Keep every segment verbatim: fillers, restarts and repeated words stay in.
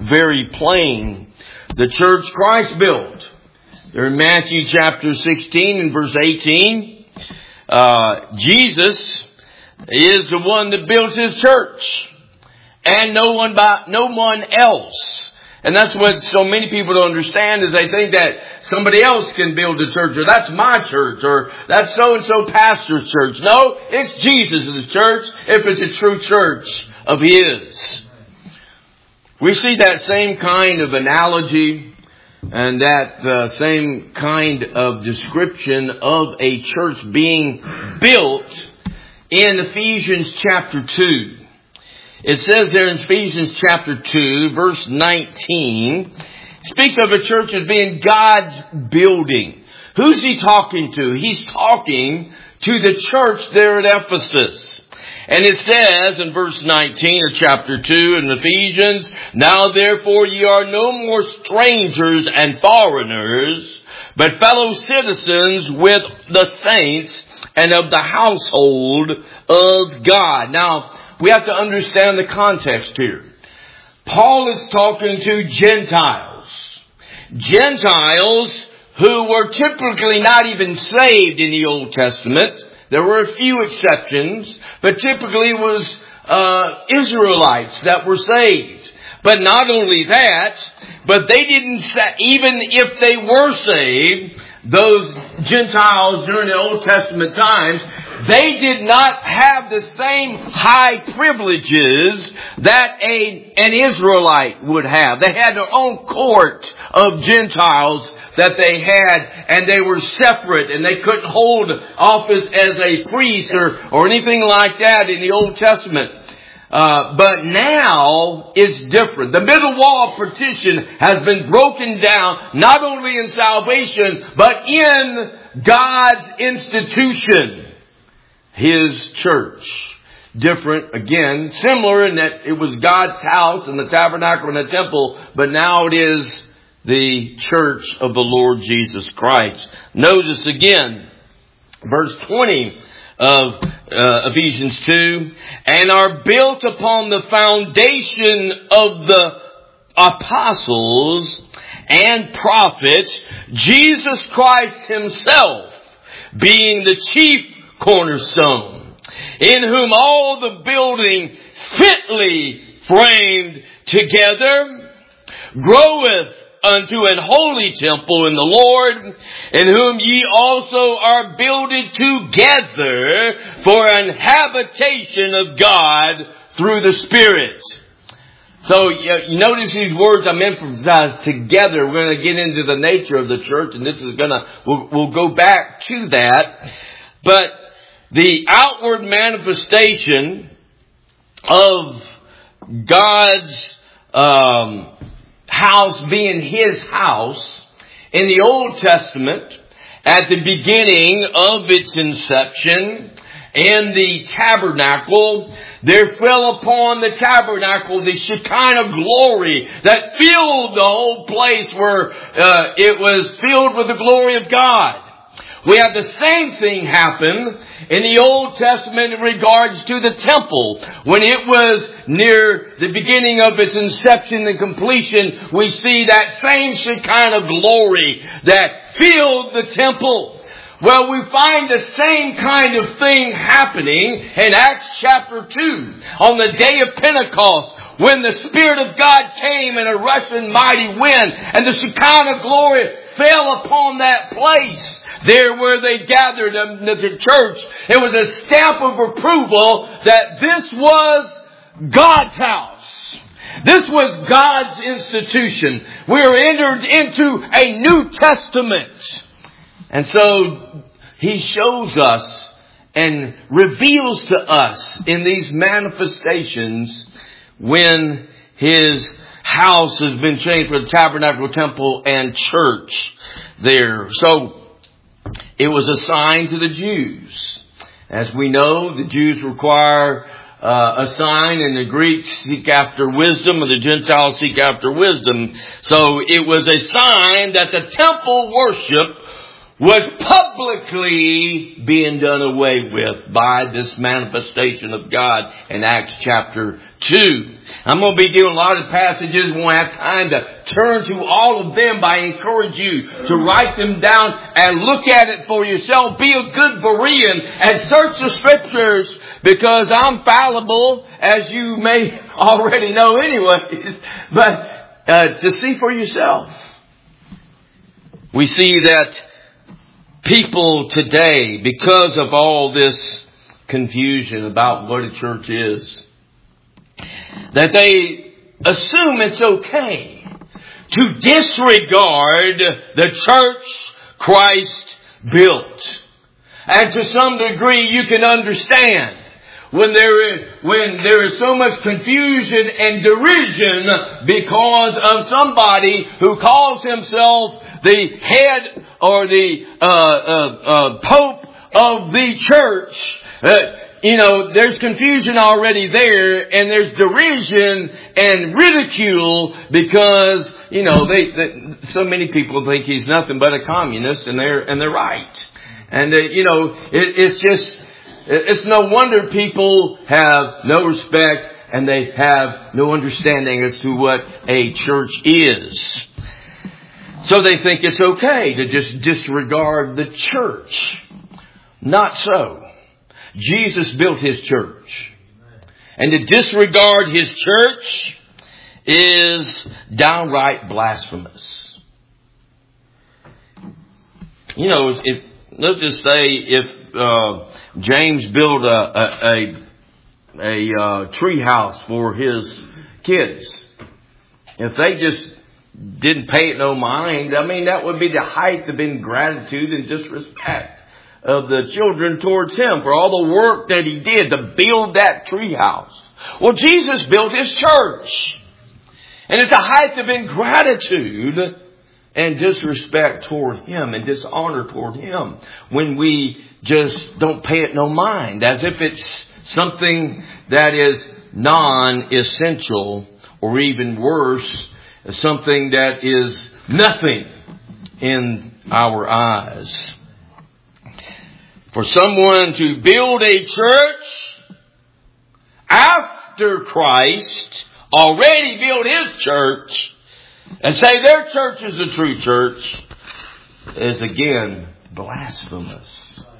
very plain. The church Christ built. There in Matthew chapter sixteen and verse eighteen, uh, Jesus is the one that builds His church. And no one by, no one else. And that's what so many people don't understand, is they think that somebody else can build a church, or that's my church, or that's so-and-so pastor's church. No, it's Jesus' church, if it's a true church of His. We see that same kind of analogy and that uh, same kind of description of a church being built in Ephesians chapter two. It says there in Ephesians chapter two, verse nineteen, speaks of a church as being God's building. Who's He talking to? He's talking to the church there at Ephesus. And it says in verse nineteen of chapter two in Ephesians, "Now therefore ye are no more strangers and foreigners, but fellow citizens with the saints and of the household of God." Now, we have to understand the context here. Paul is talking to Gentiles. Gentiles who were typically not even saved in the Old Testament. There were a few exceptions, but typically it was uh, Israelites that were saved. But not only that, but they didn't, even if they were saved, those Gentiles during the Old Testament times, they did not have the same high privileges that a, an Israelite would have. They had their own court of Gentiles that they had, and they were separate, and they couldn't hold office as a priest or, or anything like that in the Old Testament. Uh, but now it's different. The middle wall of partition has been broken down, not only in salvation, but in God's institution, His church. Different, again, similar in that it was God's house and the tabernacle and the temple, but now it is the church of the Lord Jesus Christ. Notice again, verse twenty of uh, Ephesians two, "And are built upon the foundation of the apostles and prophets, Jesus Christ Himself being the chief cornerstone, in whom all the building fitly framed together groweth unto an holy temple in the Lord, in whom ye also are builded together for an habitation of God through the Spirit." So you notice these words I'm emphasized together. We're going to get into the nature of the church, and this is going to, we'll, we'll go back to that. But the outward manifestation of God's um, house being His house in the Old Testament, at the beginning of its inception, in the tabernacle, there fell upon the tabernacle the Shekinah glory that filled the whole place, where uh, it was filled with the glory of God. We have the same thing happen in the Old Testament in regards to the temple. When it was near the beginning of its inception and completion, we see that same Shekinah glory that filled the temple. Well, we find the same kind of thing happening in Acts chapter two on the day of Pentecost, when the Spirit of God came in a rushing mighty wind and the Shekinah glory fell upon that place. There where they gathered in the church, it was a stamp of approval that this was God's house. This was God's institution. We are entered into a New Testament. And so He shows us and reveals to us in these manifestations when His house has been changed for the tabernacle, temple, and church there. So it was a sign to the Jews. As we know, the Jews require uh, a sign, and the Greeks seek after wisdom, and the Gentiles seek after wisdom. So it was a sign that the temple worship was publicly being done away with by this manifestation of God in Acts chapter two. I'm going to be doing a lot of passages. We won't have time to turn to all of them, but I encourage you to write them down and look at it for yourself. Be a good Berean and search the Scriptures, because I'm fallible, as you may already know anyways, but uh, to see for yourself. We see that people today, because of all this confusion about what a church is, that they assume it's okay to disregard the church Christ built. And to some degree you can understand when there is, when there is so much confusion and derision because of somebody who calls himself the head or the uh, uh, uh, Pope of the church. Uh, you know, there's confusion already there, and there's derision and ridicule because, you know, they, they so many people think he's nothing but a communist, and they're and they're right. And uh, you know, it, it's just it's no wonder people have no respect and they have no understanding as to what a church is. So they think it's okay to just disregard the church. Not so. Jesus built His church. And to disregard His church is downright blasphemous. You know, if, let's just say if uh, James built a, a, a, a uh, tree house for his kids, if they just didn't pay it no mind, I mean, that would be the height of ingratitude and disrespect of the children towards him for all the work that he did to build that tree house. Well, Jesus built His church. And it's a height of ingratitude and disrespect toward Him and dishonor toward Him when we just don't pay it no mind, as if it's something that is non-essential, or even worse, something that is nothing in our eyes. For someone to build a church after Christ already built His church and say their church is the true church is again blasphemous.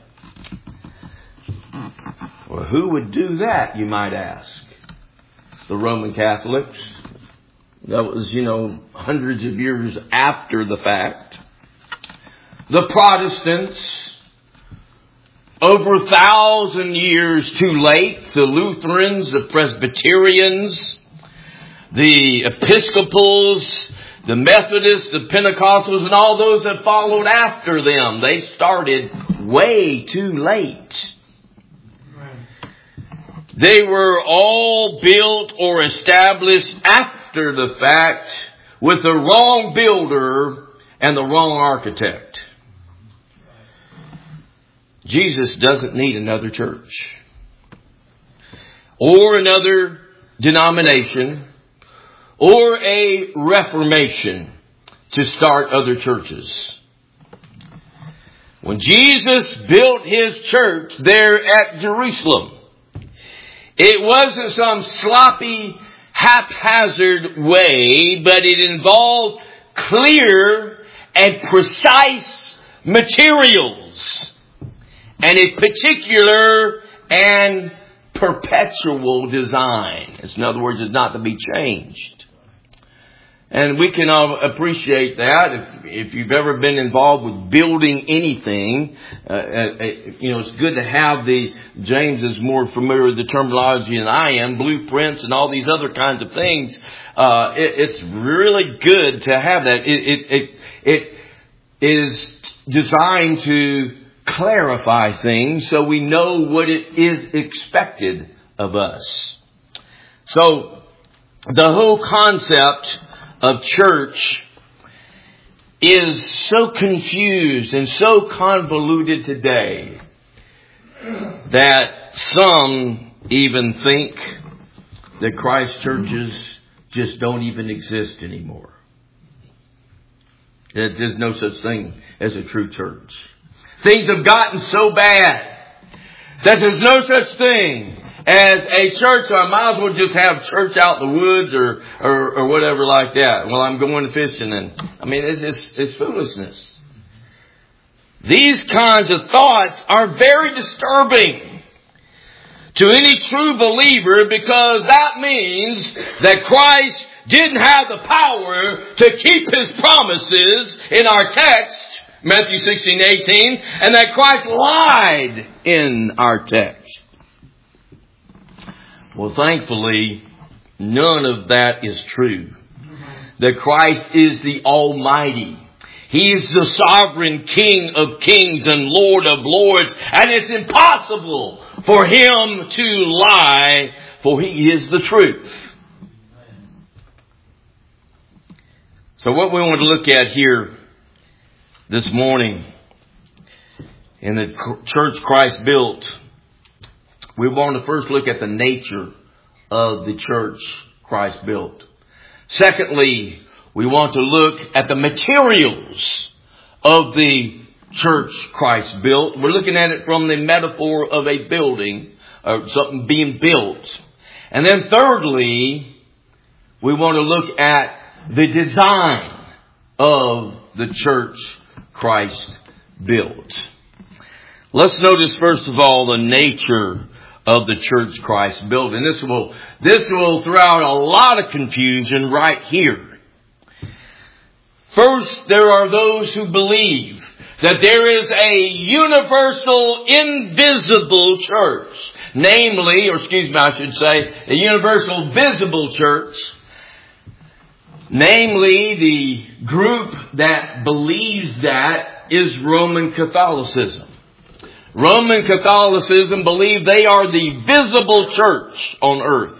Well, who would do that, you might ask? The Roman Catholics. That was, you know, hundreds of years after the fact. The Protestants, over a thousand years too late. The Lutherans, the Presbyterians, the Episcopals, the Methodists, the Pentecostals, and all those that followed after them. They started way too late. They were all built or established after the fact with the wrong builder and the wrong architect. Jesus doesn't need another church or another denomination or a reformation to start other churches. When Jesus built His church there at Jerusalem, it wasn't some sloppy, haphazard way, but it involved clear and precise materials and a particular and perpetual design. In other words, it's not to be changed. And we can all appreciate that. If, if you've ever been involved with building anything, uh, uh, you know, it's good to have the, James is more familiar with the terminology than I am, blueprints and all these other kinds of things. Uh, it, it's really good to have that. It, it, it, it is designed to clarify things so we know what it is expected of us. So the whole concept of church is so confused and so convoluted today that some even think that Christ churches just don't even exist anymore. There's no such thing as a true church. Things have gotten so bad that there's no such thing as a church. So I might as well just have church out in the woods or, or, or whatever like that. Well, I'm going fishing, and I mean, it's just, it's foolishness. These kinds of thoughts are very disturbing to any true believer, because that means that Christ didn't have the power to keep His promises in our text, Matthew sixteen eighteen, and that Christ lied in our text. Well, thankfully, none of that is true. That Christ is the Almighty. He is the sovereign King of kings and Lord of lords. And it's impossible for Him to lie, for He is the truth. So what we want to look at here this morning in the church Christ built, we want to first look at the nature of the church Christ built. Secondly, we want to look at the materials of the church Christ built. We're looking at it from the metaphor of a building, or something being built. And then thirdly, we want to look at the design of the church Christ built. Let's notice first of all the nature of the church Christ built. And this will, this will throw out a lot of confusion right here. First, there are those who believe that there is a universal, invisible church. Namely, or excuse me, I should say, a universal, visible church. Namely, the group that believes that is Roman Catholicism. Roman Catholicism believe they are the visible church on earth.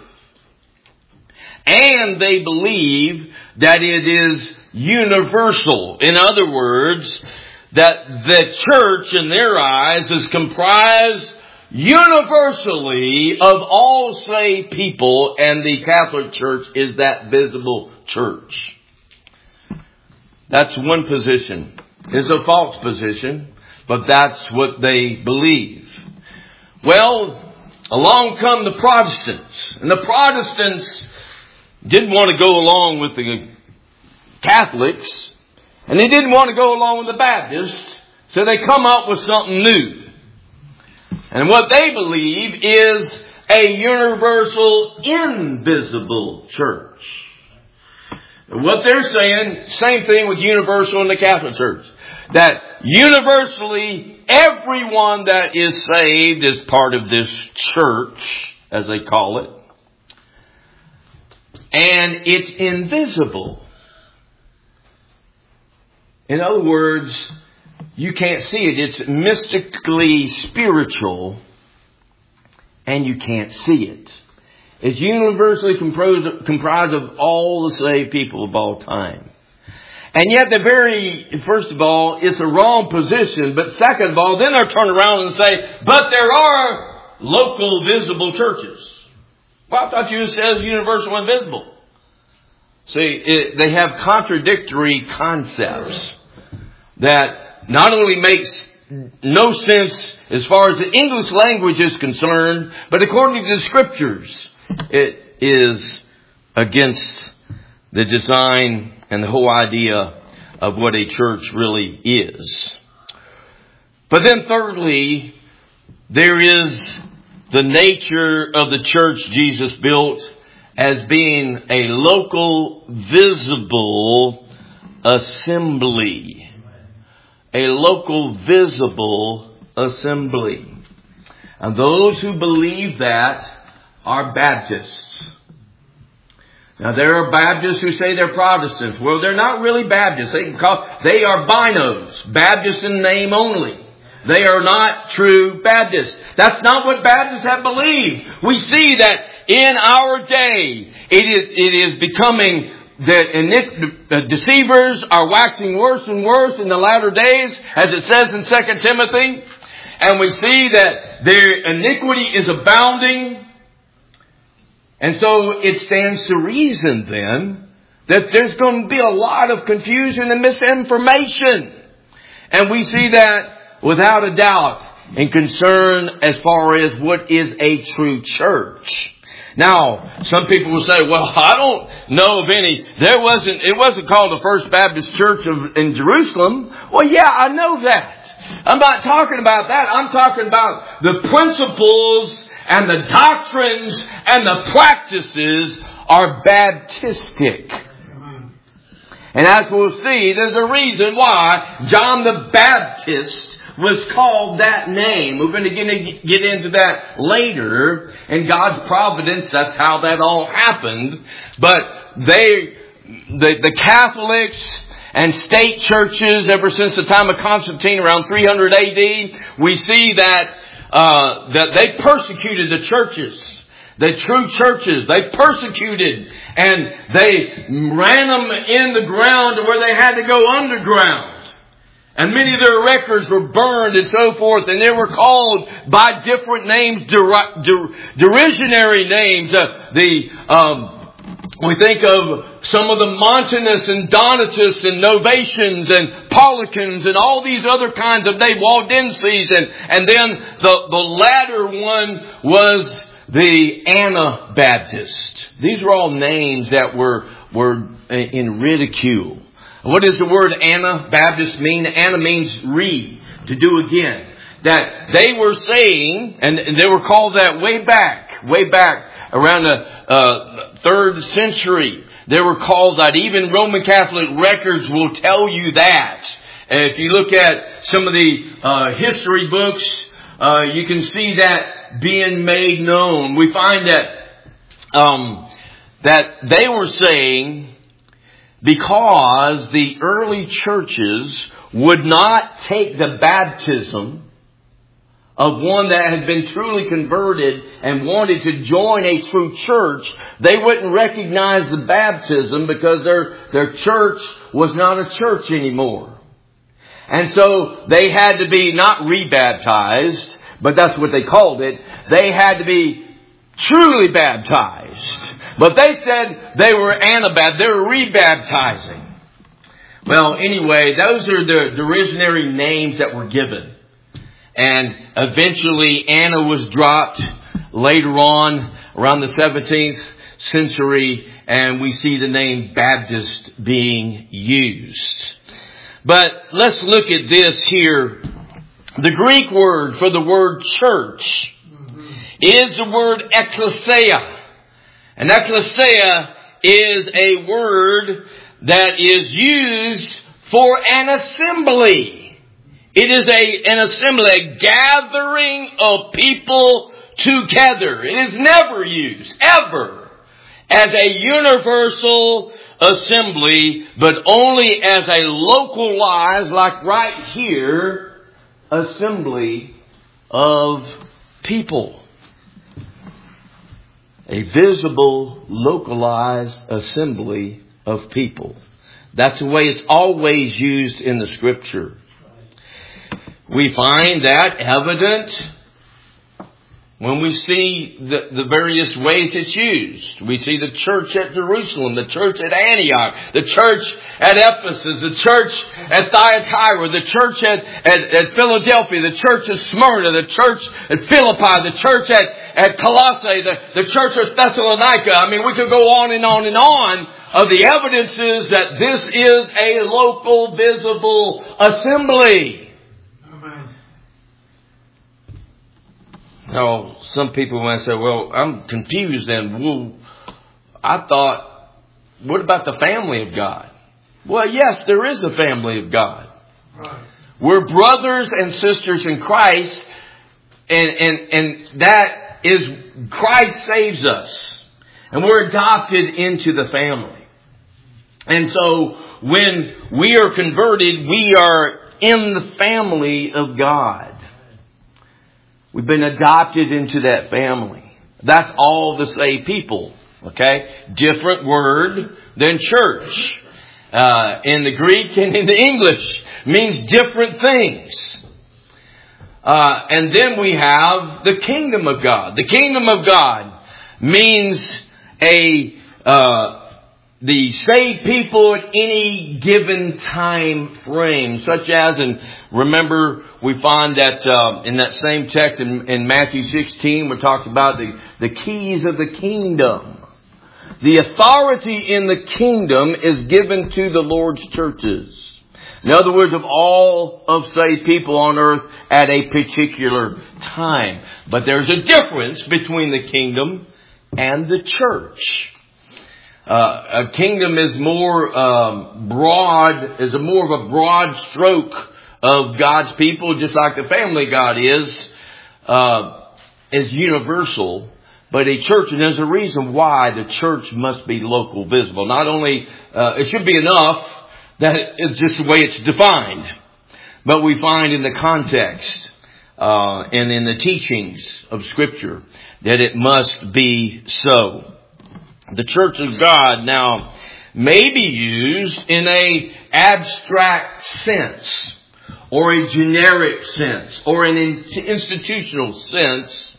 And they believe that it is universal. In other words, that the church in their eyes is comprised universally of all saved people, and the Catholic Church is that visible church. That's one position. It's a false position, but that's what they believe. Well, along come the Protestants, and the Protestants didn't want to go along with the Catholics, and they didn't want to go along with the Baptists, so they come up with something new. And what they believe is a universal, invisible church. And what they're saying, same thing with universal in the Catholic Church, that universally everyone that is saved is part of this church, as they call it. And it's invisible. In other words, you can't see it. It's mystically spiritual, and you can't see it. It's universally comprised, comprised of all the saved people of all time. And yet the very, first of all, it's a wrong position. But second of all, then they're turned around and say, but there are local visible churches. Well, I thought you said universal and visible. See, it, they have contradictory concepts that not only makes no sense as far as the English language is concerned, but according to the Scriptures, it is against the design and the whole idea of what a church really is. But then thirdly, there is the nature of the church Jesus built as being a local, visible assembly. A local, visible assembly. And those who believe that are Baptists. Now, there are Baptists who say they're Protestants. Well, they're not really Baptists. They, can call, they are binos. Baptists in name only. They are not true Baptists. That's not what Baptists have believed. We see that in our day, it is, it is becoming the deceivers are waxing worse and worse in the latter days, as it says in Second Timothy. And we see that their iniquity is abounding. And so it stands to reason then that there's going to be a lot of confusion and misinformation. And we see that without a doubt in concern as far as what is a true church. Now, some people will say, well, I don't know of any. There wasn't, it wasn't called the First Baptist Church of, in Jerusalem. Well, yeah, I know that. I'm not talking about that. I'm talking about the principles and the doctrines and the practices are Baptistic. And as we'll see, there's a reason why John the Baptist was called that name. We're going to get, get into that later. In God's providence, that's how that all happened. But they, the, the Catholics and state churches, ever since the time of Constantine, around three hundred A D, we see that, uh, that they persecuted the churches. The true churches, they persecuted and they ran them in the ground to where they had to go underground. And many of their records were burned and so forth. And they were called by different names, der- der- derisionary names. Uh, the um, we think of some of the Montanists and Donatists and Novatians and Paulicians and all these other kinds of names, Waldenses. And, and then the, the latter one was the Anabaptist. These were all names that were, were in ridicule. What does the word Anabaptist mean? Ana means re, to do again. That they were saying, and they were called that way back, way back around the uh, third century. They were called that. Even Roman Catholic records will tell you that. And if you look at some of the uh, history books, uh, you can see that being made known. We find that um, that they were saying, because the early churches would not take the baptism of one that had been truly converted and wanted to join a true church, they wouldn't recognize the baptism because their, their church was not a church anymore. And so they had to be not rebaptized, but that's what they called it. They had to be truly baptized. But they said they were Anabaptist. They were rebaptizing. Well, anyway, those are the derisionary names that were given. And eventually Anna was dropped later on around the seventeenth century. And we see the name Baptist being used. But let's look at this here. The Greek word for the word church is the word ekklesia. And ekklesia is a word that is used for an assembly. It is a, an assembly, a gathering of people together. It is never used, ever, as a universal assembly, but only as a localized, like right here, assembly of people. A visible, localized assembly of people. That's the way it's always used in the Scripture. We find that evident when we see the, the various ways it's used. We see the church at Jerusalem, the church at Antioch, the church at Ephesus, the church at Thyatira, the church at, at, at Philadelphia, the church at Smyrna, the church at Philippi, the church at, at Colossae, the, the church at Thessalonica. I mean, we could go on and on and on of the evidences that this is a local, visible assembly. Now, some people might say, well, I'm confused then. Well, I thought, what about the family of God? Well, yes, there is a family of God. Right. We're brothers and sisters in Christ, and, and, and that is, Christ saves us. And we're adopted into the family. And so, when we are converted, we are in the family of God. We've been adopted into that family. That's all the saved people. Okay? Different word than church. Uh, in the Greek and in the English. Means different things. Uh, and then we have the kingdom of God. The kingdom of God means a, uh, the saved people at any given time frame, such as, and remember, we find that uh, in that same text in, in Matthew sixteen, we talked about the, the keys of the kingdom. The authority in the kingdom is given to the Lord's churches. In other words, of all of saved people on earth at a particular time. But there's a difference between the kingdom and the church. Uh, a kingdom is more um, broad, is a more of a broad stroke of God's people, just like the family God is, uh, is universal. But a church, and there's a reason why the church must be local visible. Not only, uh, it should be enough that it's just the way it's defined, but we find in the context uh, and in the teachings of Scripture that it must be so. The church of God now may be used in a abstract sense, or a generic sense, or an institutional sense.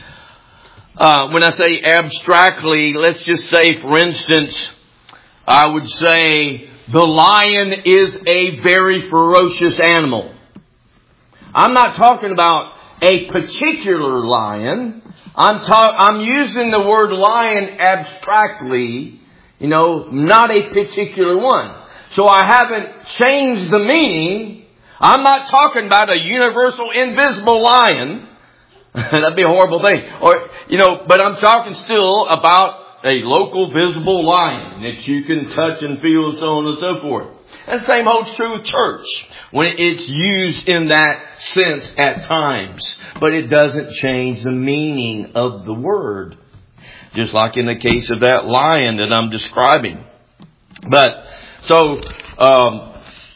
Uh, when I say abstractly, let's just say, for instance, I would say the lion is a very ferocious animal. I'm not talking about a particular lion. I'm ta- I'm using the word lion abstractly, you know, not a particular one. So I haven't changed the meaning. I'm not talking about a universal invisible lion. That'd be a horrible thing. Or, you know, but I'm talking still about a local visible lion that you can touch and feel and so on and so forth. And the same holds true with church when it's used in that sense at times. But it doesn't change the meaning of the word. Just like in the case of that lion that I'm describing. But, so, um,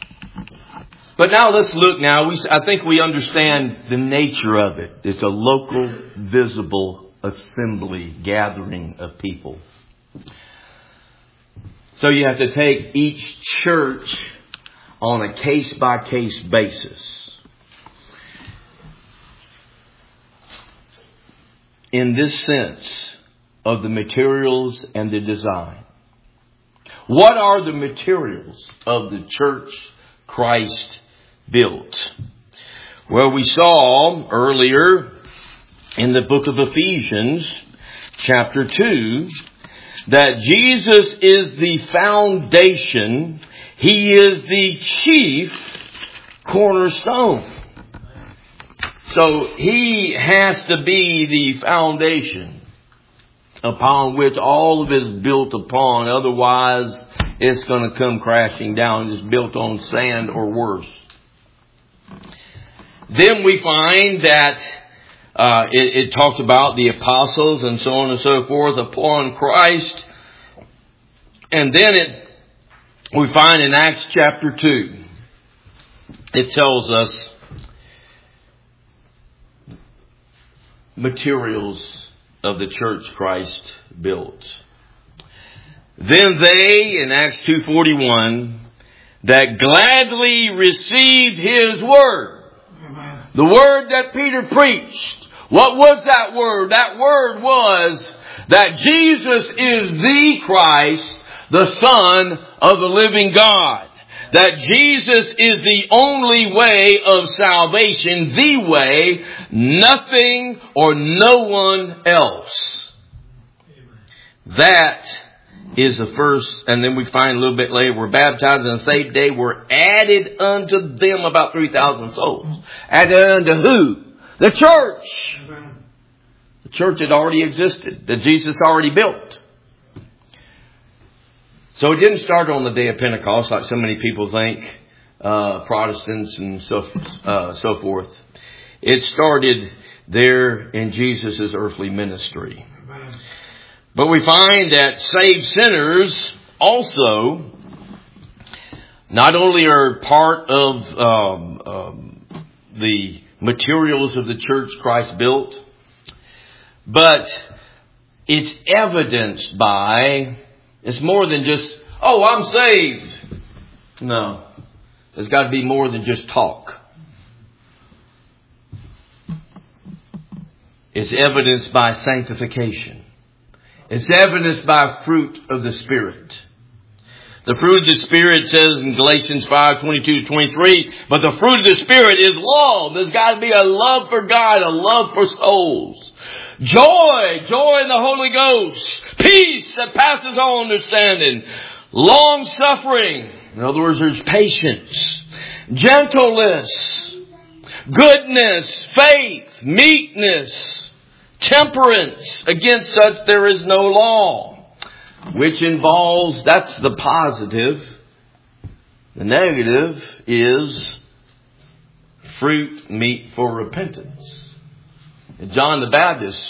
but now let's look now. We, I think we understand the nature of it. It's a local, visible assembly, gathering of people. So you have to take each church on a case-by-case basis. In this sense of the materials and the design. What are the materials of the church Christ built? Well, we saw earlier in the book of Ephesians, chapter two, that Jesus is the foundation. He is the chief cornerstone. So He has to be the foundation upon which all of it is built upon. Otherwise, it's going to come crashing down. It's built on sand or worse. Then we find that uh, it, it talks about the apostles and so on and so forth upon Christ. And then it we find in Acts chapter two, it tells us materials of the church Christ built. Then they, in Acts two forty-one, that gladly received His word. Amen. The word that Peter preached. What was that word? That word was that Jesus is the Christ, the Son of the living God. That Jesus is the only way of salvation, the way, nothing or no one else. That is the first, and then we find a little bit later, we're baptized and saved day, were added unto them about three thousand souls. Added unto who? The church. The church had already existed, that Jesus already built. So it didn't start on the day of Pentecost like so many people think, uh, Protestants and so, uh, so forth. It started there in Jesus' earthly ministry. But we find that saved sinners also not only are part of um, um, the materials of the church Christ built, but it's evidenced by, it's more than just, oh, I'm saved. No, there's got to be more than just talk. It's evidenced by sanctification. It's evidenced by fruit of the Spirit. The fruit of the Spirit says in Galatians five, twenty-two to twenty-three, but the fruit of the Spirit is love. There's got to be a love for God, a love for souls. Joy, joy in the Holy Ghost. Peace that passes all understanding. Long suffering. In other words, there's patience. Gentleness. Goodness. Faith. Meekness. Temperance. Against such there is no law. Which involves, that's the positive. The negative is fruit meet for repentance. And John the Baptist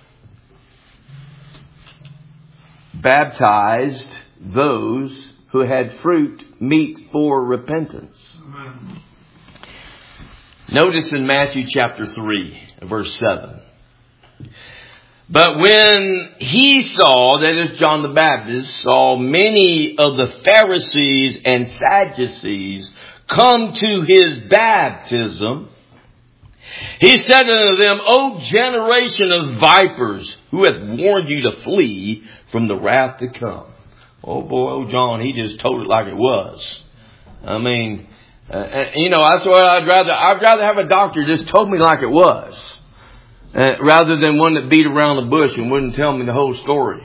baptized those who had fruit meet for repentance. Amen. Notice in Matthew chapter three, verse seven. But when he saw, that is John the Baptist, saw many of the Pharisees and Sadducees come to his baptism, he said unto them, O generation of vipers, who hath warned you to flee from the wrath to come? Oh boy, oh John, he just told it like it was. I mean, uh, you know, that's why I'd rather, I'd rather have a doctor just told me like it was. Uh, rather than one that beat around the bush and wouldn't tell me the whole story.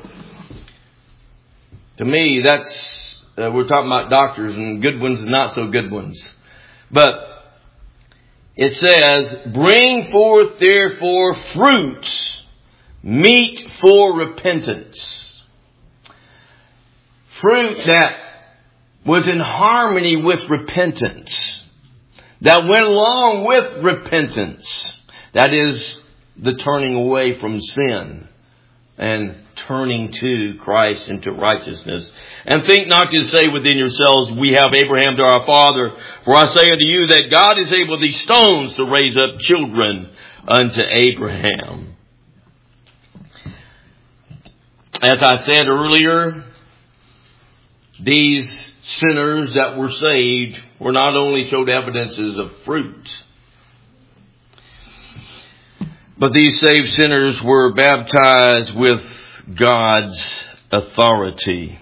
To me, that's, uh, we're talking about doctors and good ones and not so good ones. But it says, bring forth therefore fruits, meet for repentance. Fruit that was in harmony with repentance. That went along with repentance. That is, the turning away from sin and turning to Christ into righteousness. And think not to say within yourselves, we have Abraham to our father. For I say unto you that God is able these stones to raise up children unto Abraham. As I said earlier, these sinners that were saved were not only showed evidences of fruit, but these saved sinners were baptized with God's authority.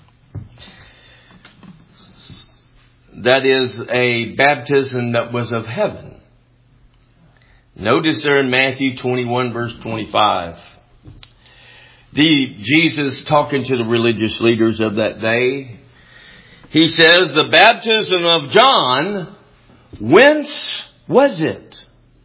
That is a baptism that was of heaven. Notice there in Matthew twenty-one verse twenty-five. The Jesus talking to the religious leaders of that day. He says, the baptism of John, whence was it?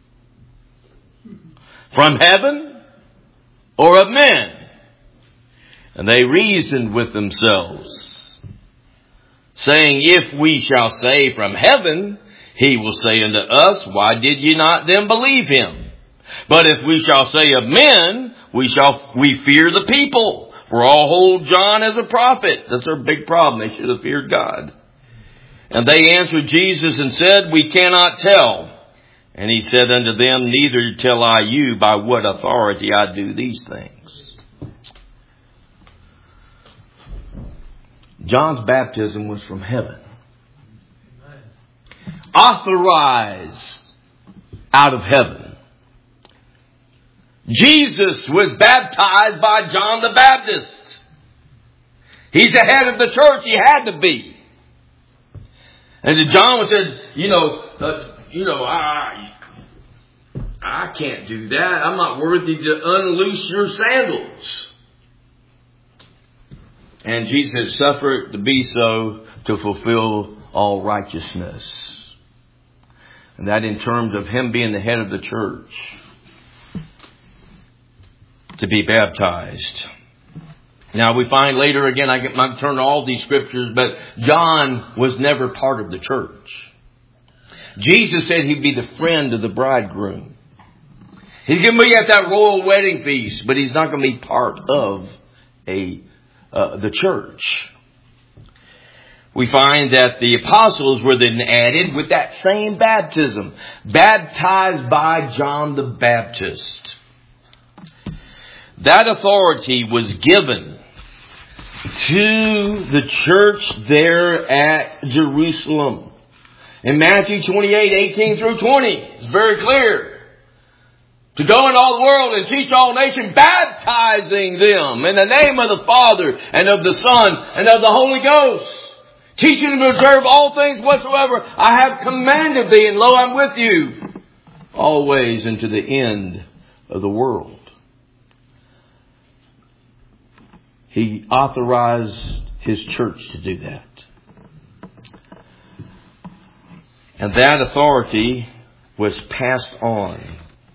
From heaven or of men? And they reasoned with themselves, saying, if we shall say from heaven, he will say unto us, why did ye not then believe him? But if we shall say of men, we shall we fear the people. For all hold John as a prophet. That's our big problem. They should have feared God. And they answered Jesus and said, we cannot tell. And he said unto them, neither tell I you by what authority I do these things. John's baptism was from heaven. Authorized out of heaven. Jesus was baptized by John the Baptist. He's the head of the church. He had to be. And John said, you know, uh, you know, I, I can't do that. I'm not worthy to unloose your sandals. And Jesus suffered to be so to fulfill all righteousness. And that in terms of him being the head of the church, to be baptized. Now we find later again, I get my turn to all these scriptures, but John was never part of the church. Jesus said he'd be the friend of the bridegroom. He's going to be at that royal wedding feast, but he's not going to be part of a uh, the church. We find that the apostles were then added with that same baptism, baptized by John the Baptist. That authority was given to the church there at Jerusalem. In Matthew twenty-eight, eighteen through twenty, it's very clear. To go into all the world and teach all nations, baptizing them in the name of the Father and of the Son and of the Holy Ghost. teaching them to observe all things whatsoever I have commanded thee, and lo, I'm with you always into the end of the world. He authorized His church to do that. And that authority was passed on.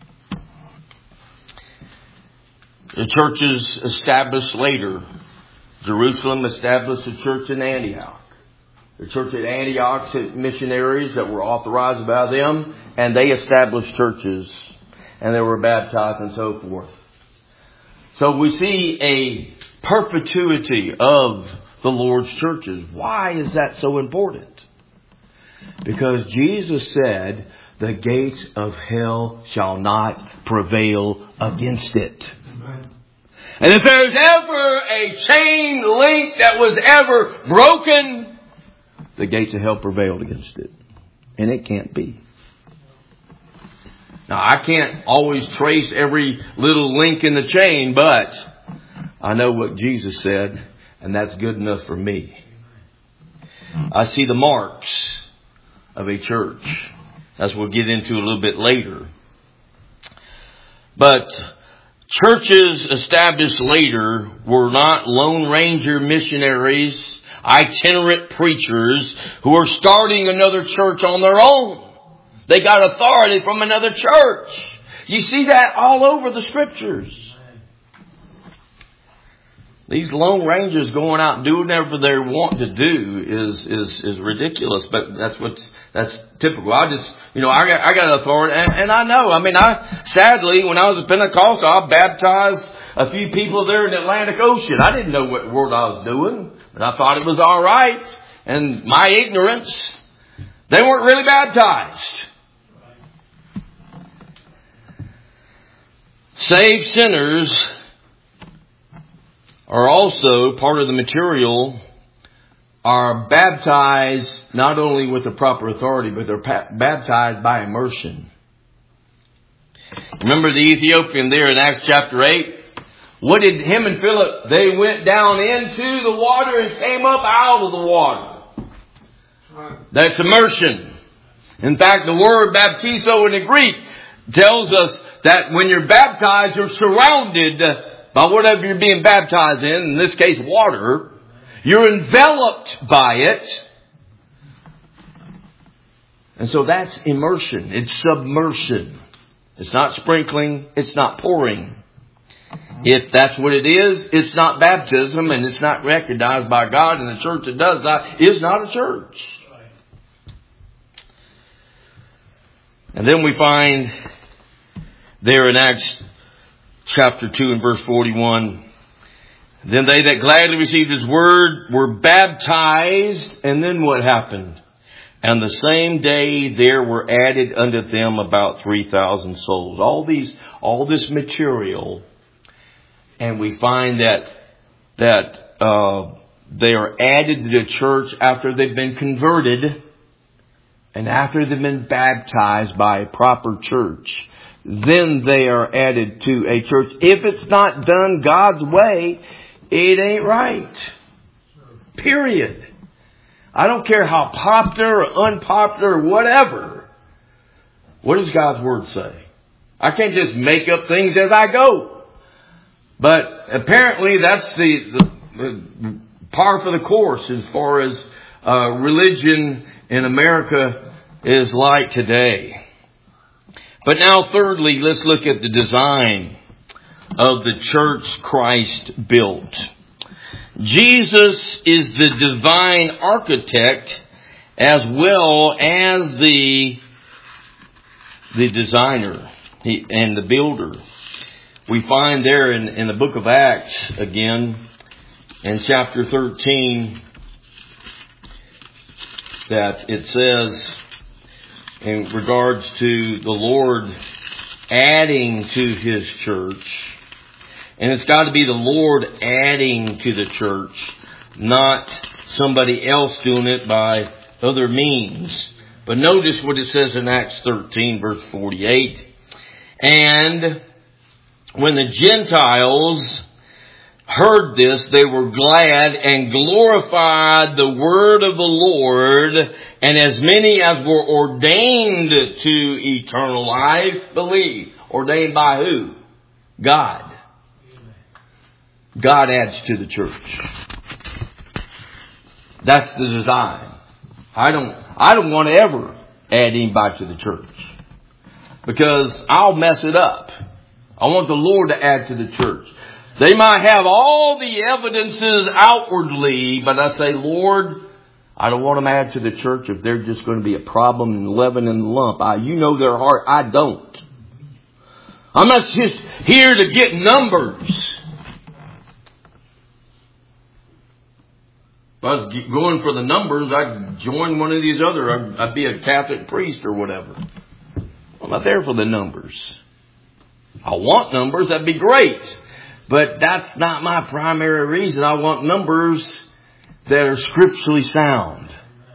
The churches established later. Jerusalem established a church in Antioch. The church at Antioch sent missionaries that were authorized by them, and they established churches, and they were baptized and so forth. So we see a perpetuity of the Lord's churches. Why is that so important? Because Jesus said, the gates of hell shall not prevail against it. Amen. And if there's ever a chain link that was ever broken, the gates of hell prevailed against it. And it can't be. Now, I can't always trace every little link in the chain, but I know what Jesus said, and that's good enough for me. I see the marks of a church, as we'll get into a little bit later. But churches established later were not Lone Ranger missionaries, itinerant preachers who are starting another church on their own. They got authority from another church. You see that all over the Scriptures. These Lone Rangers going out and doing whatever they want to do is is is ridiculous. But that's what's that's typical. I just you know I got I got authority, and, and I know. I mean, I sadly when I was a Pentecostal, I baptized a few people there in the Atlantic Ocean. I didn't know what world I was doing, but I thought it was all right. And my ignorance, they weren't really baptized. Saved sinners are also part of the material, are baptized not only with the proper authority, but they're pa- baptized by immersion. Remember the Ethiopian there in Acts chapter eight? What did him and Philip, they went down into the water and came up out of the water. That's immersion. In fact, the word baptizo in the Greek tells us that when you're baptized, you're surrounded by whatever you're being baptized in, in this case water. You're enveloped by it. And so that's immersion. It's submersion. It's not sprinkling. It's not pouring. If that's what it is, it's not baptism, and it's not recognized by God, and the church that does that is not a church. And then we find there in Acts chapter two and verse forty-one, then they that gladly received His word were baptized. And then what happened? And the same day there were added unto them about three thousand souls. All these, all this material. And we find that, that, uh, they are added to the church after they've been converted and after they've been baptized by a proper church. Then they are added to a church. If it's not done God's way, it ain't right. Period. I don't care how popular or unpopular or whatever. What does God's Word say? I can't just make up things as I go. But apparently that's the, the, the par for the course as far as uh, religion in America is like today. But now thirdly, let's look at the design of the church Christ built. Jesus is the divine architect as well as the, the designer and the builder. We find there in, in the book of Acts, again, in chapter thirteen, that it says in regards to the Lord adding to His church, and it's got to be the Lord adding to the church, not somebody else doing it by other means. But notice what it says in Acts thirteen, verse forty-eight. And when the Gentiles heard this, they were glad and glorified the word of the Lord. And as many as were ordained to eternal life believed. Ordained by who? God. God adds to the church. That's the design. I don't, I don't want to ever add anybody to the church. Because I'll mess it up. I want the Lord to add to the church. They might have all the evidences outwardly, but I say, Lord, I don't want them add to the church if they're just going to be a problem and leaven in the lump. I, you know their heart. I don't. I'm not just here to get numbers. If I was going for the numbers, I'd join one of these other. I'd, I'd be a Catholic priest or whatever. I'm not there for the numbers. I want numbers. That'd be great. But that's not my primary reason. I want numbers that are scripturally sound.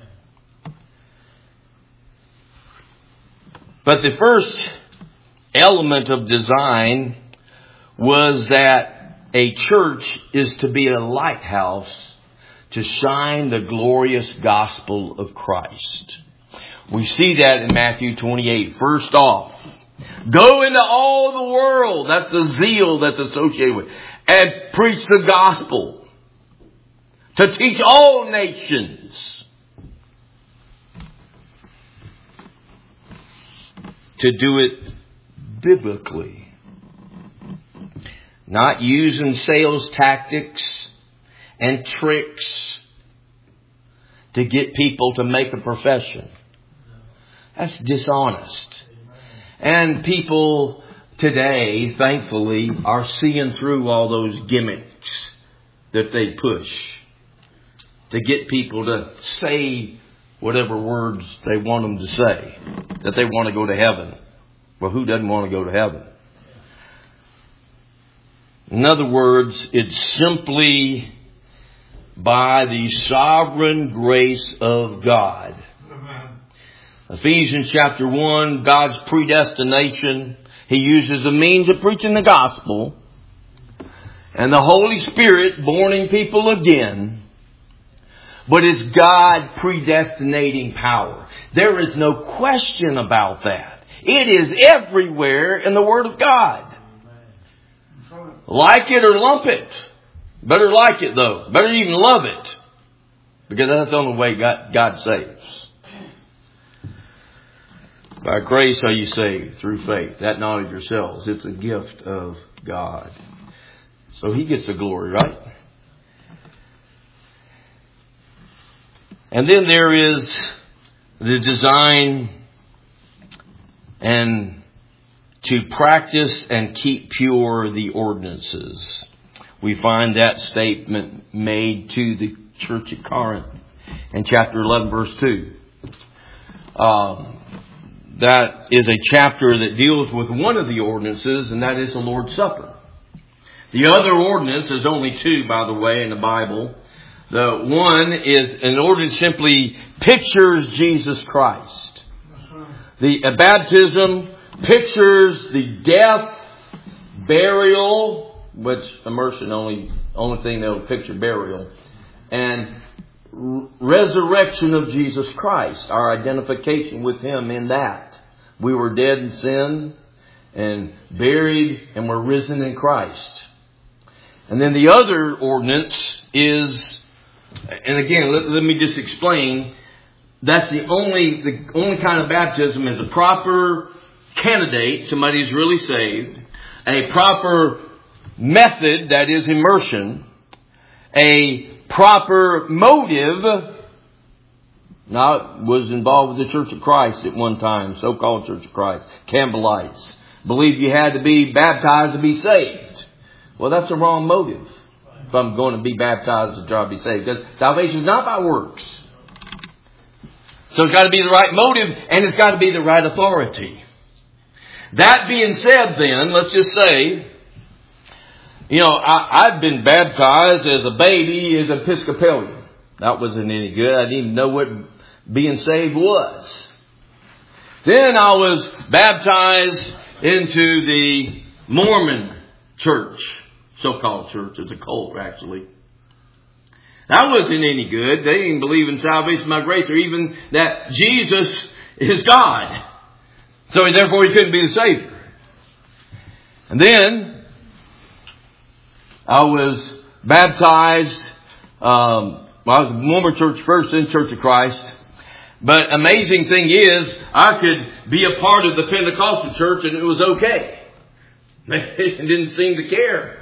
But the first element of design was that a church is to be a lighthouse to shine the glorious gospel of Christ. We see that in Matthew twenty-eight. First off, go into all the world. That's the zeal that's associated with it. And preach the gospel. To teach all nations. To do it biblically. Not using sales tactics and tricks to get people to make a profession. That's dishonest. And people today, thankfully, are seeing through all those gimmicks that they push to get people to say whatever words they want them to say, that they want to go to heaven. Well, who doesn't want to go to heaven? In other words, it's simply by the sovereign grace of God. Amen. Ephesians chapter one, God's predestination. He uses the means of preaching the gospel. And the Holy Spirit borning people again. But it's God predestinating power. There is no question about that. It is everywhere in the Word of God. Like it or lump it. Better like it though. Better even love it. Because that's the only way God, God saves. By grace are you saved through faith. That not of yourselves. It's a gift of God. So He gets the glory, right? And then there is the design and to practice and keep pure the ordinances. We find that statement made to the church at Corinth in chapter eleven, verse two. Um, that is a chapter that deals with one of the ordinances, and that is the Lord's Supper. The other ordinance, there's only two, by the way, in the Bible. The one is an ordinance simply pictures Jesus Christ. The uh, baptism pictures the death, burial, which immersion only only thing that will picture burial, and r- resurrection of Jesus Christ. Our identification with Him in that we were dead in sin and buried, and were risen in Christ. And then the other ordinance is, and again, let, let me just explain. That's the only the only kind of baptism is a proper candidate, somebody who's really saved, a proper method, that is immersion, a proper motive. Now, it was involved with the Church of Christ at one time, so-called Church of Christ, Campbellites, believed you had to be baptized to be saved. Well, that's the wrong motive. If I'm going to be baptized to try to be saved, because salvation is not by works. So it's got to be the right motive, and it's got to be the right authority. That being said then, let's just say, you know, I, I'd been baptized as a baby as Episcopalian. That wasn't any good. I didn't even know what being saved was. Then I was baptized into the Mormon church. So-called church. It's a cult, actually. That wasn't any good. They didn't believe in salvation by grace or even that Jesus is God. So therefore he couldn't be the Savior. And then I was baptized. Um, well, I was a Mormon church first, then Church of Christ. But amazing thing is, I could be a part of the Pentecostal church and it was okay. They didn't seem to care.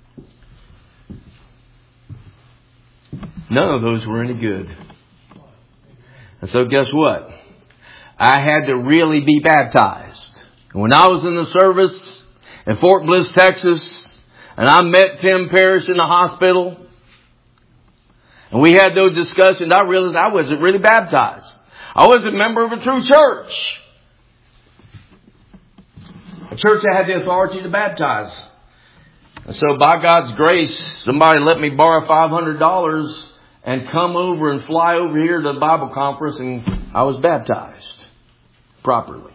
None of those were any good. And so guess what? I had to really be baptized. And when I was in the service in Fort Bliss, Texas, and I met Tim Parrish in the hospital, and we had those discussions, I realized I wasn't really baptized. I wasn't a member of a true church. A church that had the authority to baptize. And so by God's grace, somebody let me borrow five hundred dollars and come over and fly over here to the Bible conference, and I was baptized properly.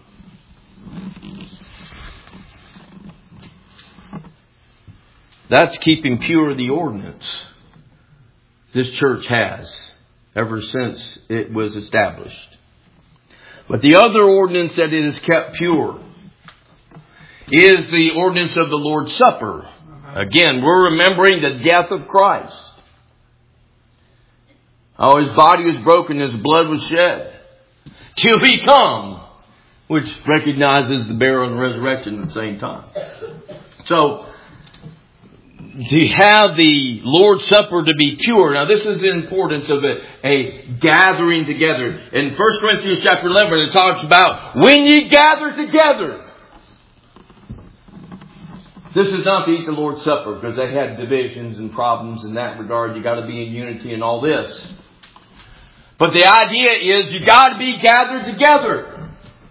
That's keeping pure the ordinance this church has ever since it was established. But the other ordinance that it is kept pure is the ordinance of the Lord's Supper. Again, we're remembering the death of Christ. How His body was broken, His blood was shed. Till He come, which recognizes the burial and resurrection at the same time. So, to have the Lord's Supper to be pure. Now this is the importance of a, a gathering together. In First Corinthians chapter eleven it talks about when ye gather together. This is not to eat the Lord's Supper because they had divisions and problems in that regard. You got to be in unity and all this. But the idea is you got to be gathered together.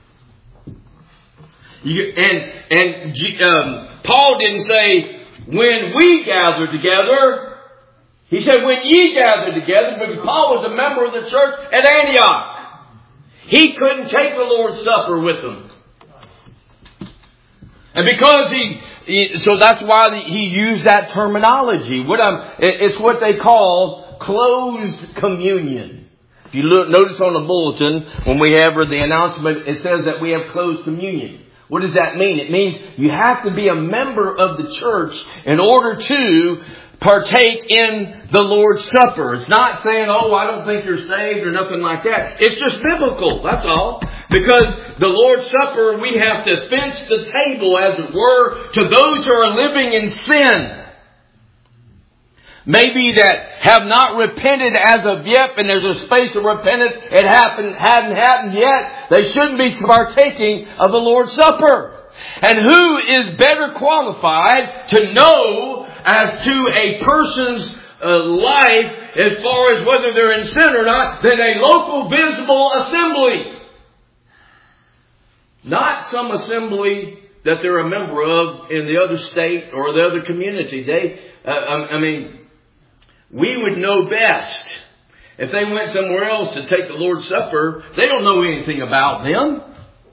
You, and and um, Paul didn't say when we gather together. He said when ye gather together, because Paul was a member of the church at Antioch. He couldn't take the Lord's Supper with them. And because he, he so that's why he used that terminology. What I'm, it's what they call closed communion. If you look, notice on the bulletin, when we have the announcement, it says that we have closed communion. What does that mean? It means you have to be a member of the church in order to partake in the Lord's Supper. It's not saying, oh, I don't think you're saved or nothing like that. It's just biblical. That's all. Because the Lord's Supper, we have to fence the table, as it were, to those who are living in sin. Maybe that have not repented as of yet, and there's a space of repentance. It happened, hadn't happened yet. They shouldn't be partaking of the Lord's Supper. And who is better qualified to know as to a person's uh, life as far as whether they're in sin or not than a local visible assembly? Not some assembly that they're a member of in the other state or the other community. They, uh, I mean, we would know best. If they went somewhere else to take the Lord's Supper, they don't know anything about them.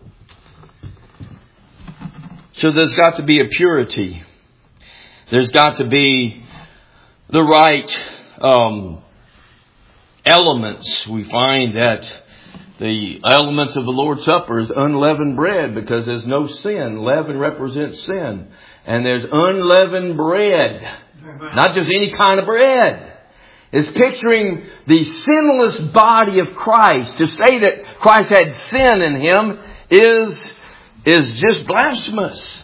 So there's got to be a purity. There's got to be the right um, elements. We find that the elements of the Lord's Supper is unleavened bread because there's no sin. Leaven represents sin. And there's unleavened bread. Not just any kind of bread. It's picturing the sinless body of Christ. To say that Christ had sin in Him is, is just blasphemous.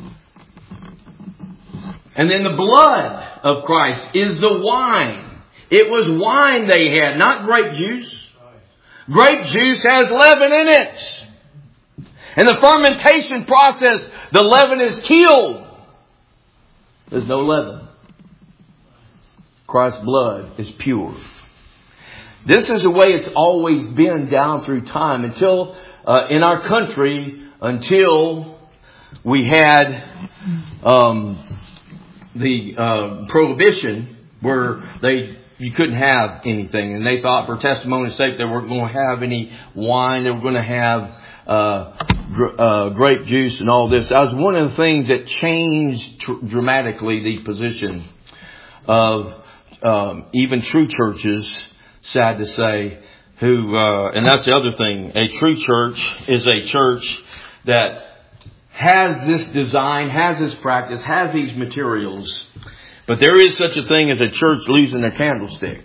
And then the blood of Christ is the wine. It was wine they had, not grape juice. Grape juice has leaven in it. In the fermentation process, the leaven is killed. There's no leaven. Christ's blood is pure. This is the way it's always been down through time until, uh, in our country, until we had um, the uh, prohibition where they you couldn't have anything. And they thought for testimony's sake they weren't going to have any wine. They were going to have uh, uh, grape juice and all this. That was one of the things that changed tr- dramatically the position of um, even true churches, sad to say, who, uh, and that's the other thing. A true church is a church that has this design, has this practice, has these materials. But there is such a thing as a church losing their candlestick.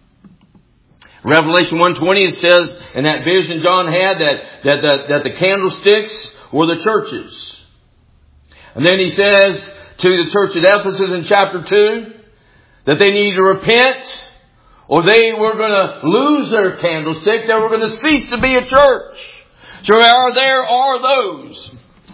Revelation one twenty, it says in that vision John had that, that, that, that the candlesticks were the churches. And then he says to the church at Ephesus in chapter two that they need to repent or they were going to lose their candlestick. They were going to cease to be a church. So there, there are those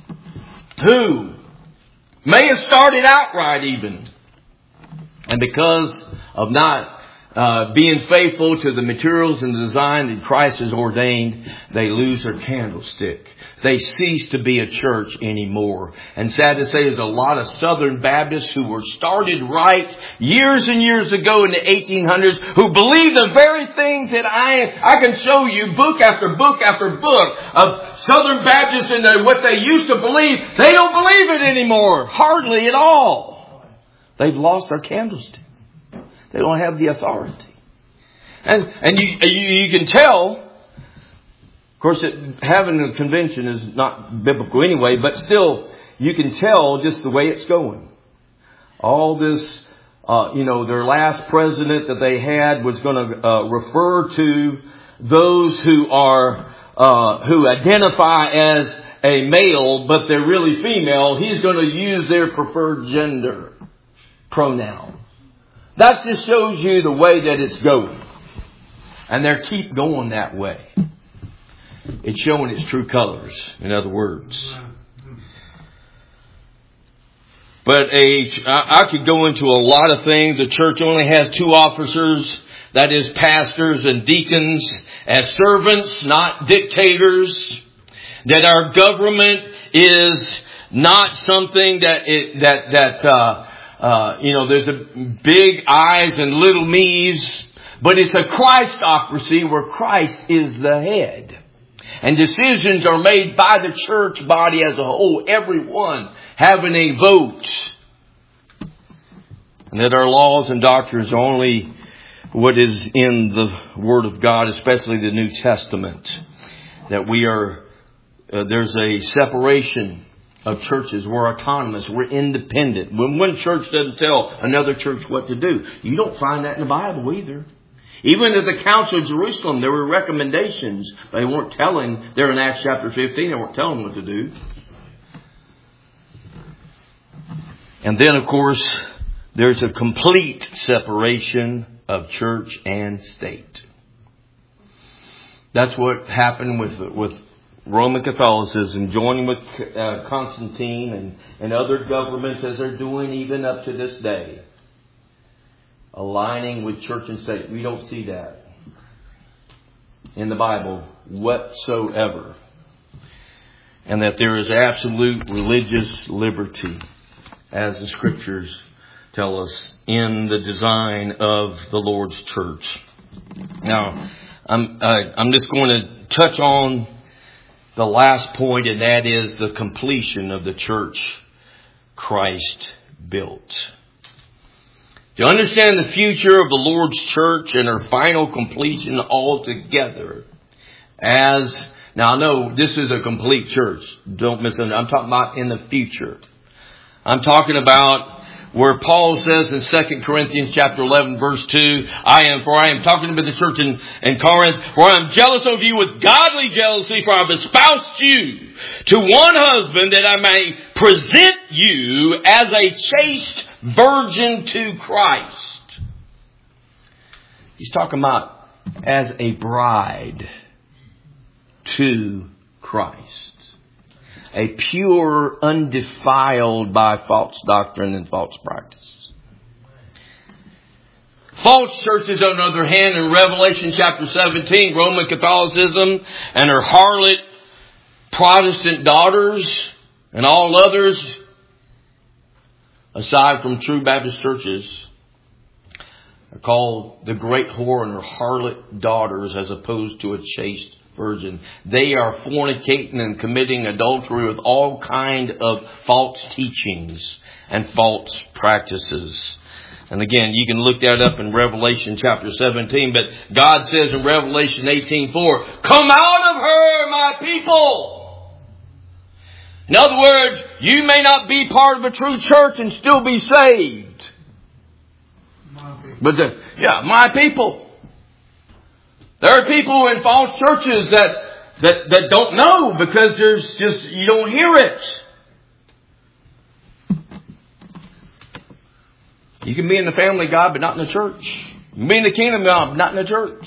who may have started out right even. And because of not uh, being faithful to the materials and the design that Christ has ordained, they lose their candlestick. They cease to be a church anymore. And sad to say, there's a lot of Southern Baptists who were started right years and years ago in the eighteen hundreds who believe the very things that I I can show you book after book after book of Southern Baptists and the, what they used to believe. They don't believe it anymore. Hardly at all. They've lost their candlestick. They don't have the authority. And and you you, you can tell, of course, it, having a convention is not biblical anyway, but still, you can tell just the way it's going. All this, uh, you know, their last president that they had was going to uh, refer to those who are, uh, who identify as a male, but they're really female. He's going to use their preferred gender pronoun. That just shows you the way that it's going. And they keep going that way. It's showing its true colors, in other words. But a, I could go into a lot of things. The church only has two officers, that is pastors and deacons, as servants, not dictators. That our government is not something that it, that that uh, uh, you know, there's a big I's and little me's, but it's a Christocracy where Christ is the head. And decisions are made by the church body as a whole, everyone having a vote. And that our laws and doctrines are only what is in the Word of God, especially the New Testament. That we are, uh, there's a separation of churches. We're autonomous. We're independent. When one church doesn't tell another church what to do, you don't find that in the Bible either. Even at the Council of Jerusalem, there were recommendations. They weren't telling, they're in Acts chapter fifteen, they weren't telling what to do. And then, of course, there's a complete separation of church and state. That's what happened with with Roman Catholicism, joining with uh, Constantine and, and other governments as they're doing even up to this day. Aligning with church and state. We don't see that in the Bible whatsoever. And that there is absolute religious liberty, as the Scriptures tell us, in the design of the Lord's church. Now, I'm, uh, I'm just going to touch on the last point, and that is the completion of the church Christ built. To understand the future of the Lord's church and her final completion altogether, as, now I know this is a complete church. Don't misunderstand. I'm talking about in the future. I'm talking about where Paul says in Second Corinthians chapter eleven verse two, I am, for I am talking about the church in, in Corinth, for I am jealous of you with godly jealousy, for I have espoused you to one husband, that I may present you as a chaste virgin to Christ. He's talking about as a bride to Christ. A pure, undefiled by false doctrine and false practice. False churches, on the other hand, in Revelation chapter seventeen, Roman Catholicism and her harlot Protestant daughters and all others, aside from true Baptist churches, are called the great whore and her harlot daughters as opposed to a chaste virgin. They are fornicating and committing adultery with all kind of false teachings and false practices. And again, you can look that up in Revelation chapter seventeen. But God says in Revelation eighteen four, come out of her, my people. In other words, you may not be part of a true church and still be saved. But the, yeah, my people. There are people in false churches that, that, that don't know because there's just, you don't hear it. You can be in the family of God, but not in the church. You can be in the kingdom of God, but not in the church.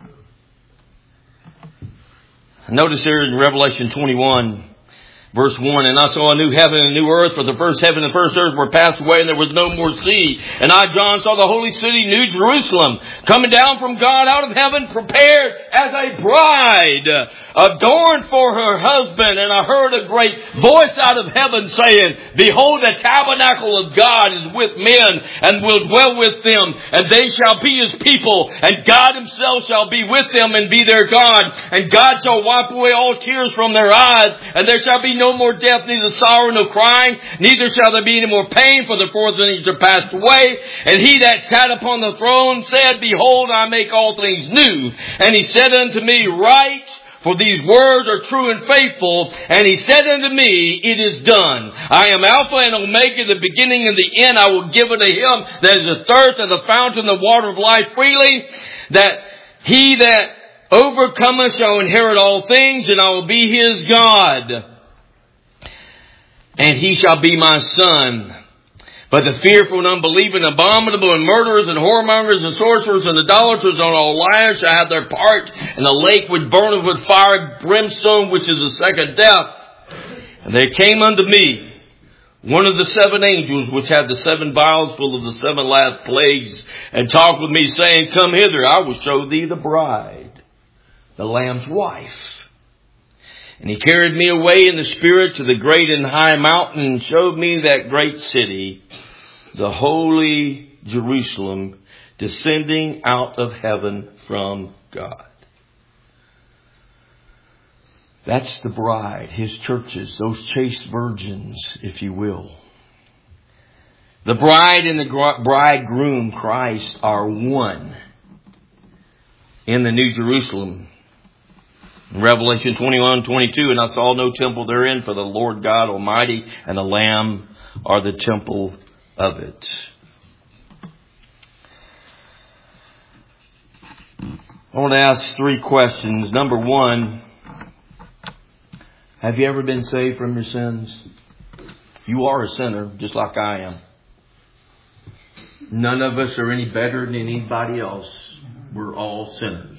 Notice here in Revelation twenty-one, verse one, and I saw a new heaven and a new earth, for the first heaven and the first earth were passed away, and there was no more sea. And I, John, saw the holy city, New Jerusalem, coming down from God out of heaven, prepared as a bride, adorned for her husband. And I heard a great voice out of heaven saying, behold, the tabernacle of God is with men, and will dwell with them, and they shall be his people, and God himself shall be with them and be their God. And God shall wipe away all tears from their eyes, and there shall be no more death, neither sorrow, nor crying, neither shall there be any more pain, for the former things are passed away. And he that sat upon the throne said, behold, I make all things new. And he said unto me, write, for these words are true and faithful. And he said unto me, it is done. I am Alpha and Omega, the beginning and the end. I will give unto him that is athirst of the fountain of the water of life freely, that he that overcometh shall inherit all things, and I will be his God. And he shall be my son. But the fearful and unbelieving, abominable, and murderers, and whoremongers, and sorcerers, and idolaters, and all liars shall have their part in the lake which burneth with fire, brimstone, which is the second death. And there came unto me one of the seven angels, which had the seven vials full of the seven last plagues, and talked with me, saying, come hither, I will show thee the bride, the Lamb's wife. And he carried me away in the Spirit to the great and high mountain, and showed me that great city, the holy Jerusalem, descending out of heaven from God. That's the bride, his churches, those chaste virgins, if you will. The bride and the bridegroom, Christ, are one in the New Jerusalem. In Revelation twenty-one, twenty-two, and I saw no temple therein, for the Lord God Almighty and the Lamb are the temple of it. I want to ask three questions. Number one, have you ever been saved from your sins? You are a sinner, just like I am. None of us are any better than anybody else. We're all sinners.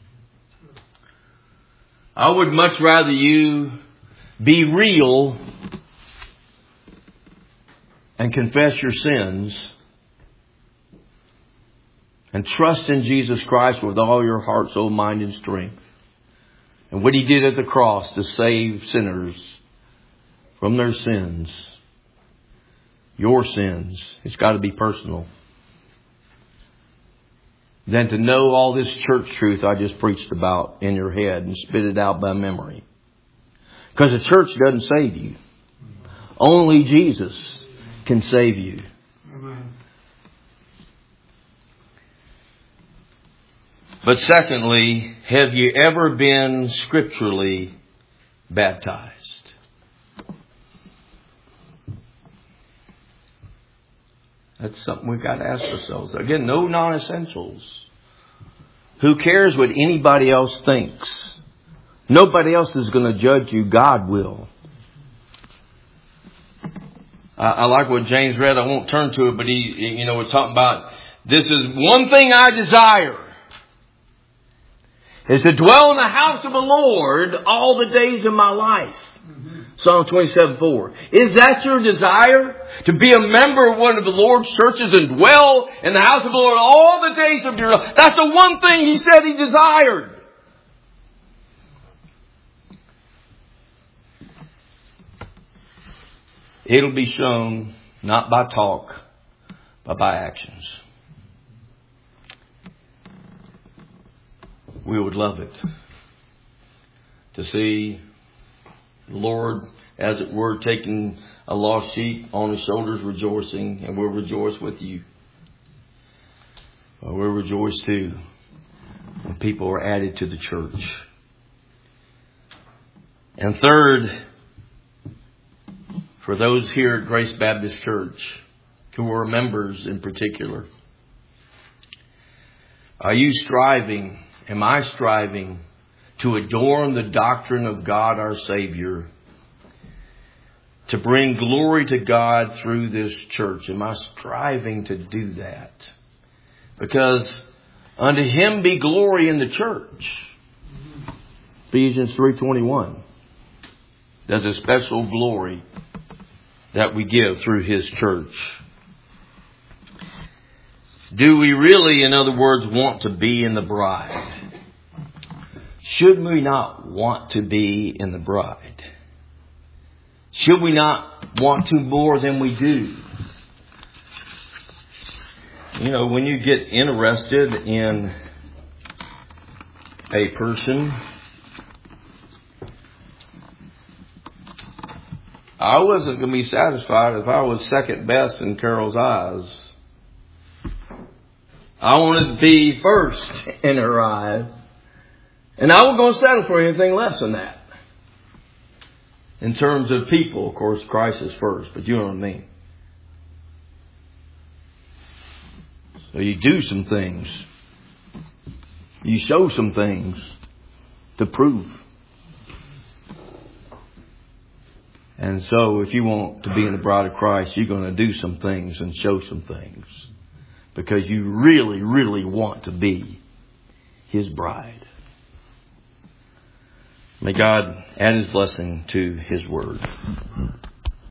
I would much rather you be real and confess your sins and trust in Jesus Christ with all your heart, soul, mind, and strength. And what he did at the cross to save sinners from their sins, your sins, it's got to be personal. Than to know all this church truth I just preached about in your head and spit it out by memory. Because the church doesn't save you. Only Jesus can save you. Amen. But secondly, have you ever been scripturally baptized? That's something we've got to ask ourselves. Again, no non-essentials. Who cares what anybody else thinks? Nobody else is going to judge you. God will. I, I like what James read. I won't turn to it, but he, you know, was talking about, this is one thing I desire, is to dwell in the house of the Lord all the days of my life. Psalm twenty-seven four. Is that your desire? To be a member of one of the Lord's churches and dwell in the house of the Lord all the days of your life? That's the one thing he said he desired. It'll be shown not by talk, but by actions. we would love it to see the Lord, as it were, taking a lost sheep on His shoulders, rejoicing, and we'll rejoice with you. We'll rejoice too when people are added to the church. And third, for those here at Grace Baptist Church who are members in particular, are you striving, am I striving to adorn the doctrine of God our Savior, to bring glory to God through this church? Am I striving to do that? Because unto Him be glory in the church. Ephesians three twenty-one. There's a special glory that we give through His church. Do we really, in other words, want to be in the bride? Should we not want to be in the bride? Should we not want to more than we do? You know, when you get interested in a person, I wasn't going to be satisfied if I was second best in Carol's eyes. I wanted to be first in her eyes. And I wasn't going to settle for anything less than that. In terms of people, of course, Christ is first, but you know what I mean. So you do some things. You show some things to prove. And so if you want to be in the bride of Christ, you're going to do some things and show some things. Because you really, really want to be His bride. May God add His blessing to His word.